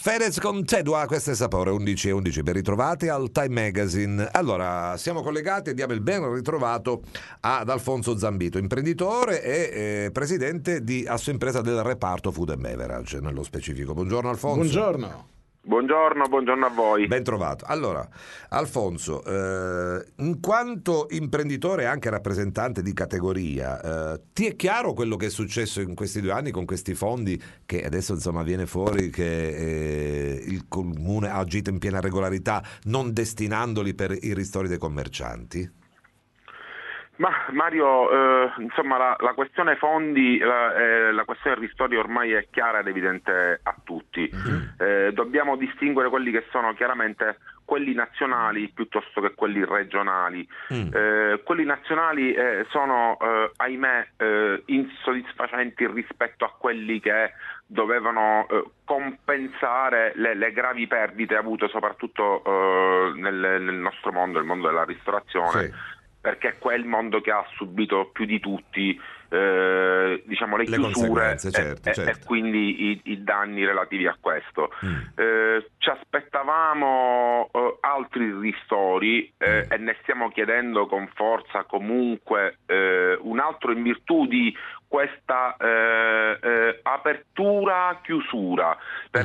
Fedez con Tedua, questo è Sapore 11:11, ben ritrovati al Time Magazine. Allora, siamo collegati e diamo il ben ritrovato ad Alfonso Zambito, imprenditore e presidente di Assoimpresa del reparto Food and Beverage, nello specifico. Buongiorno Alfonso. Buongiorno. Buongiorno a voi. Ben trovato. Allora, Alfonso, in quanto imprenditore e anche rappresentante di categoria, ti è chiaro quello che è successo in questi 2 anni con questi fondi che adesso insomma viene fuori che il Comune ha agito in piena regolarità non destinandoli per i ristori dei commercianti? Ma Mario, insomma la questione fondi, la questione ristori ormai è chiara ed evidente a tutti. Dobbiamo distinguere quelli che sono chiaramente quelli nazionali piuttosto che quelli regionali. Quelli nazionali sono ahimè insoddisfacenti rispetto a quelli che dovevano compensare le gravi perdite avute soprattutto nel nostro mondo, il mondo della ristorazione. Sì. Perché è quel mondo che ha subito più di tutti diciamo le chiusure certo. E quindi i danni relativi a questo. Ci aspettavamo altri ristori e ne stiamo chiedendo con forza comunque un altro in virtù di questa apertura-chiusura,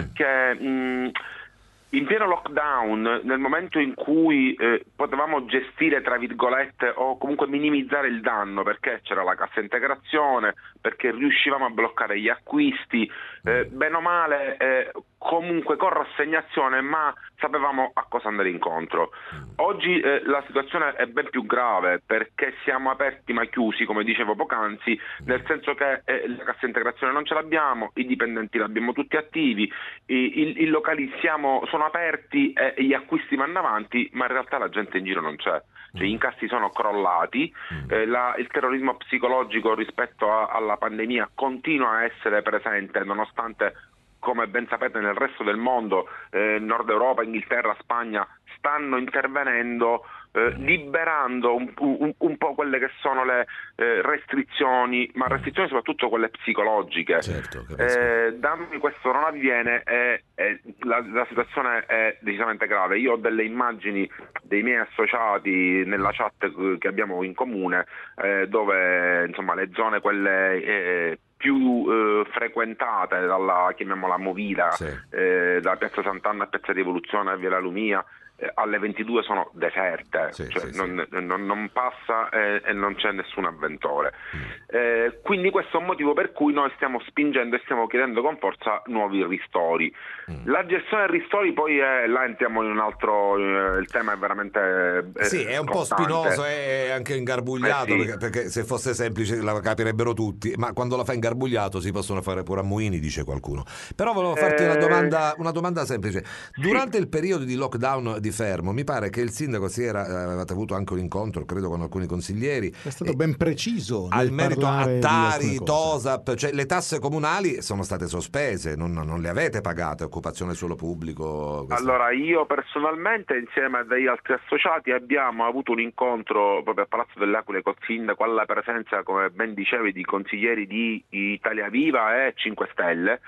perché in pieno lockdown, nel momento in cui potevamo gestire tra virgolette o comunque minimizzare il danno, perché c'era la cassa integrazione, perché riuscivamo a bloccare gli acquisti, bene o male comunque con rassegnazione, ma sapevamo a cosa andare incontro. Oggi la situazione è ben più grave perché siamo aperti ma chiusi, come dicevo poc'anzi, nel senso che la cassa integrazione non ce l'abbiamo, i dipendenti l'abbiamo tutti attivi, i locali sono aperti e gli acquisti vanno avanti, ma in realtà la gente in giro non c'è. Cioè, gli incassi sono crollati, il terrorismo psicologico rispetto alla pandemia continua a essere presente, nonostante, come ben sapete, nel resto del mondo, Nord Europa, Inghilterra, Spagna, stanno intervenendo liberando un po' quelle che sono le restrizioni, ma restrizioni soprattutto quelle psicologiche. Certo, da noi questo non avviene e la situazione è decisamente grave. Io ho delle immagini dei miei associati nella chat che abbiamo in comune, dove insomma le zone quelle più frequentate dalla, chiamiamola movida, sì, da Piazza Sant'Anna a Piazza Rivoluzione a Via La Lumia, alle 22 sono deserte, sì, cioè sì, non passa e non c'è nessun avventore. Quindi questo è un motivo per cui noi stiamo spingendo e stiamo chiedendo con forza nuovi ristori. La gestione dei ristori poi là entriamo in un altro, il tema è veramente sì, è un po' spinoso e anche ingarbugliato, sì, perché se fosse semplice la capirebbero tutti, ma quando la fa ingarbugliato si possono fare pure ammuini, dice qualcuno. Però volevo farti una domanda semplice. Durante il periodo di lockdown di Fermo, mi pare che il sindaco avevate avuto anche un incontro, credo, con alcuni consiglieri. È stato ben preciso al merito a Tari, TOSAP, cioè le tasse comunali sono state sospese, non le avete pagate, occupazione suolo pubblico. Allora, io personalmente insieme a degli altri associati abbiamo avuto un incontro proprio a Palazzo delle Aquile col sindaco, alla presenza, come ben dicevi, di consiglieri di Italia Viva e 5 Stelle,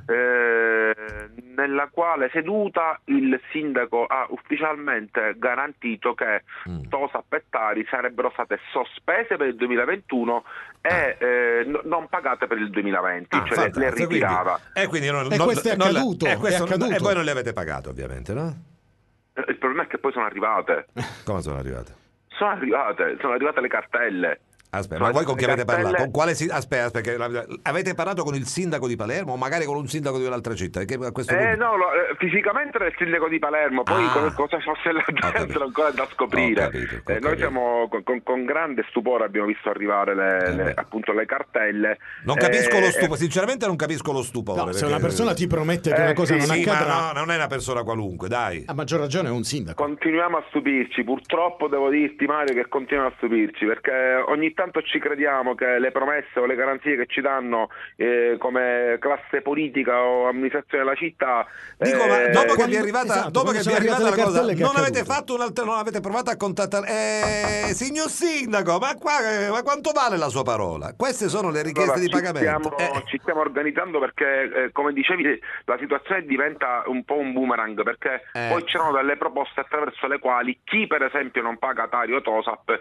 nella quale seduta il sindaco ha ufficialmente garantito che TOSAP e Tari sarebbero state sospese per il 2021 e non pagate per il 2020, cioè le ritirava. Quindi questo è accaduto, e voi non le avete pagate, ovviamente, no? Il problema è che poi sono arrivate. Come sono arrivate? Sono arrivate le cartelle. Aspetta, ma voi con chi avete parlato? Con quale aspetta, perché avete parlato con il sindaco di Palermo o magari con un sindaco di un'altra città? No, fisicamente era il sindaco di Palermo, poi cosa fosse là dentro ancora da scoprire. Noi siamo con grande stupore abbiamo visto arrivare appunto le cartelle. Non capisco lo stupore, sinceramente non capisco lo stupore. No, se una persona ti promette che una cosa non accadrà, ma non è una persona qualunque, dai. A maggior ragione è un sindaco. Continuiamo a stupirci, purtroppo devo dirti, Mario, che continuiamo a stupirci, perché ogni tanto tanto ci crediamo che le promesse o le garanzie che ci danno come classe politica o amministrazione della città, dico, ma dopo che vi è arrivata, esatto, dopo che vi è arrivata la cosa, non avete fatto non avete provato a contattare signor sindaco, ma quanto vale la sua parola? Queste sono le richieste di pagamento. Ci stiamo organizzando perché come dicevi la situazione diventa un po' un boomerang, perché poi c'erano delle proposte attraverso le quali chi per esempio non paga Tari o TOSAP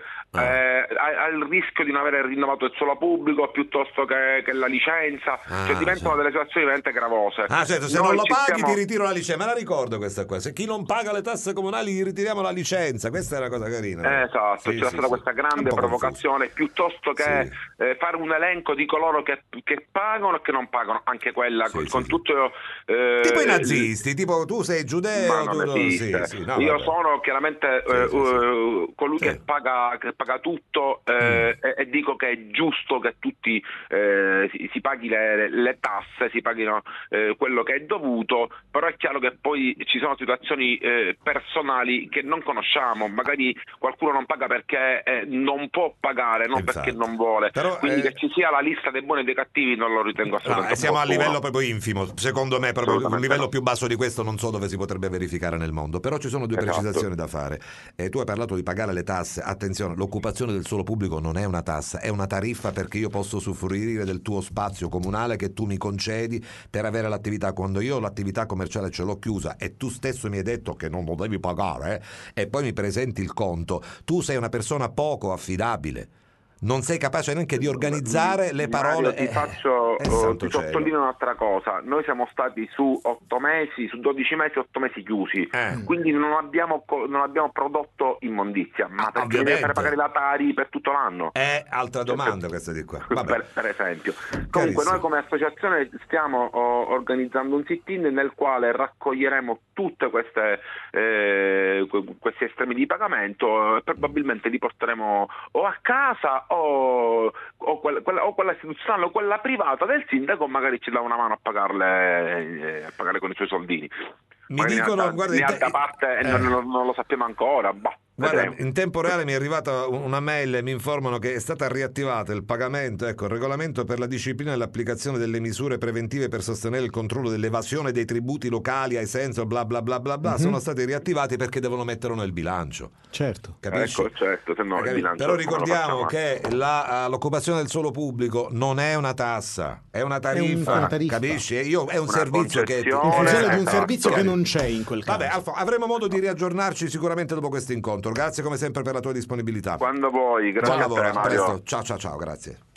ha il rischio di non avere rinnovato il suolo pubblico piuttosto che la licenza, cioè diventano delle situazioni veramente gravose. Certo, se non lo paghi ti ritiro la licenza, me la ricordo questa qua, se chi non paga le tasse comunali gli ritiriamo la licenza, questa è una cosa carina. Esatto, c'è stata questa grande provocazione, piuttosto che fare un elenco di coloro che pagano e che non pagano, anche quella con tutto tipo i nazisti, tipo tu sei giudeo, io sono chiaramente colui che paga tutto e dico che è giusto che tutti si paghi le tasse, si paghino quello che è dovuto, però è chiaro che poi ci sono situazioni personali che non conosciamo, magari qualcuno non paga perché non può pagare, non perché non vuole, però, quindi che ci sia la lista dei buoni e dei cattivi non lo ritengo assolutamente siamo a livello proprio infimo, secondo me proprio un livello più basso di questo non so dove si potrebbe verificare nel mondo, però ci sono due precisazioni da fare. Tu hai parlato di pagare le tasse, attenzione, l'occupazione del suolo pubblico non è una tassa, è una tariffa perché io posso usufruire del tuo spazio comunale che tu mi concedi per avere l'attività. Quando io l'attività commerciale ce l'ho chiusa e tu stesso mi hai detto che non lo devi pagare e poi mi presenti il conto, tu sei una persona poco affidabile, non sei capace neanche di organizzare le parole. Ti sottolineo un'altra cosa, noi siamo stati su 8 mesi, su 12 mesi, 8 mesi chiusi, quindi non abbiamo prodotto immondizia, ma perché deve fare pagare la Tari per tutto l'anno? Altra domanda questa di qua. Per esempio. Comunque noi come associazione stiamo organizzando un sit-in nel quale raccoglieremo tutte questi estremi di pagamento e probabilmente li porteremo o a casa o quella istituzionale o quella privata del sindaco, magari ci dà una mano a pagare con i suoi soldini. Mi dicono, guarda, in altra parte non lo sappiamo ancora. Guarda, in tempo reale mi è arrivata una mail e mi informano che è stata riattivata il pagamento, il regolamento per la disciplina e l'applicazione delle misure preventive per sostenere il controllo dell'evasione dei tributi locali ai senso bla bla bla bla bla, sono stati riattivati perché devono metterlo nel bilancio. Certo. Capisci? Certo, se no il bilancio. Però ricordiamo che l'occupazione del suolo pubblico non è una tassa, è una tariffa, capisci? È un servizio che in funzione di un servizio che non c'è in quel caso. Vabbè, Alfa, avremo modo di riaggiornarci sicuramente dopo questo incontro. Grazie come sempre per la tua disponibilità. Quando vuoi, grazie a te, Mario. Ciao, grazie.